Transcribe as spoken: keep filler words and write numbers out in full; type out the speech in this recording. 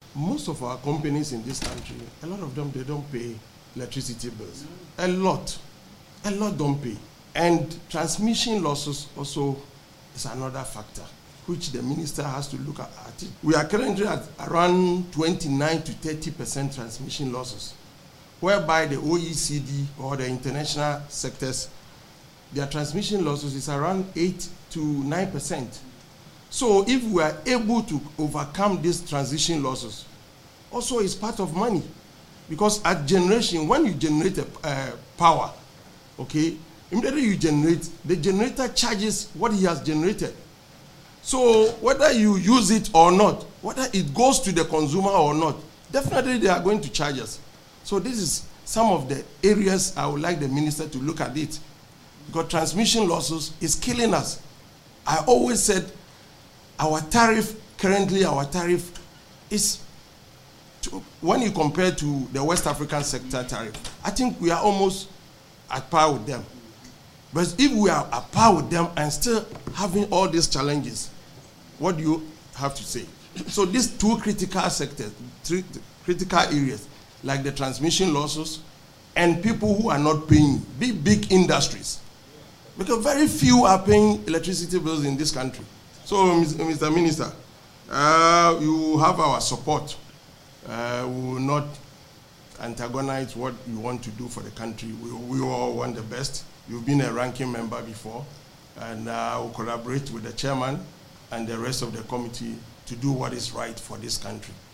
most of our companies in this country, a lot of them, they don't pay electricity bills. A lot. A lot don't pay. And transmission losses also is another factor, which the minister has to look at. We are currently at around twenty-nine to thirty percent transmission losses, whereby the O E C D or the international sectors, their transmission losses is around eight to nine percent. So if we are able to overcome these transition losses, also it's part of money. Because at generation, when you generate a, uh, power, okay, immediately you generate, the generator charges what he has generated. So whether you use it or not, whether it goes to the consumer or not, definitely they are going to charge us. So this is some of the areas I would like the minister to look at it. Because transmission losses is killing us. I always said our tariff, currently our tariff is, to, when you compare to the West African sector tariff, I think we are almost at par with them. But if we are at par with them and still having all these challenges, what do you have to say? So these two critical sectors, three critical areas, like the transmission losses and people who are not paying, big, big industries. Because very few are paying electricity bills in this country. So, Mister Minister, uh, you have our support. Uh, we will not antagonize what you want to do for the country. We, we all want the best. You've been a ranking member before, and uh, we'll collaborate with the chairman and the rest of the committee to do what is right for this country.